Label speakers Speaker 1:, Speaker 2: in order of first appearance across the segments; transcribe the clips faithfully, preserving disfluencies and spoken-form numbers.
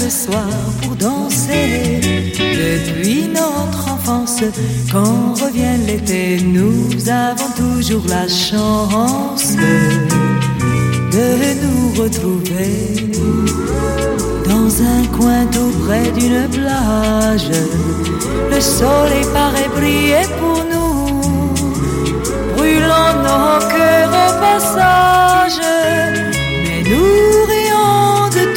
Speaker 1: chaque soir pour danser. Depuis notre enfance, quand revient l'été, nous avons toujours la chance de nous retrouver dans un coin tout près d'une plage. Le soleil paraît briller pour nous, brûlant nos cœurs au passage. Mais nous rions de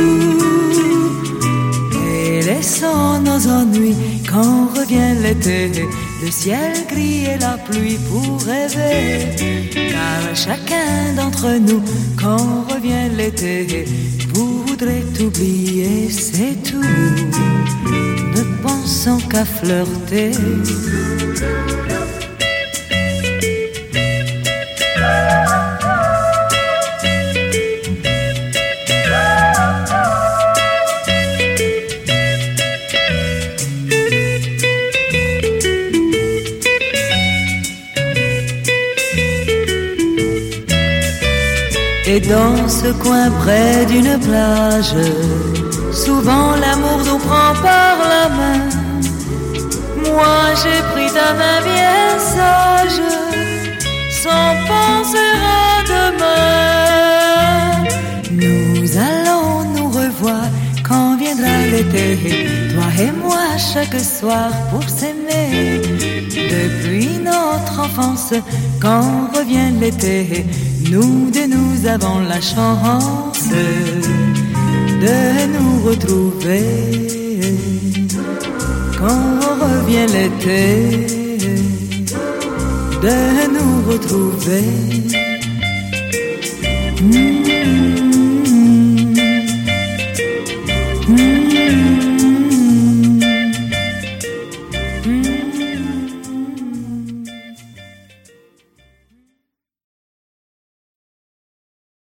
Speaker 1: tout et laissons nos ennuis quand revient l'été. Le ciel gris et la pluie pour rêver, car chacun d'entre nous, quand revient l'été, voudrait oublier, c'est tout. Ne pensons qu'à flirter. Et dans ce coin près d'une plage, souvent l'amour nous prend par la main. Moi j'ai pris ta main bien sage, sans penser à demain. Nous allons nous revoir quand viendra l'été, toi et moi chaque soir pour s'aimer. Depuis notre enfance, quand revient l'été, nous de nous avons la chance de nous retrouver. Quand revient l'été, de nous retrouver.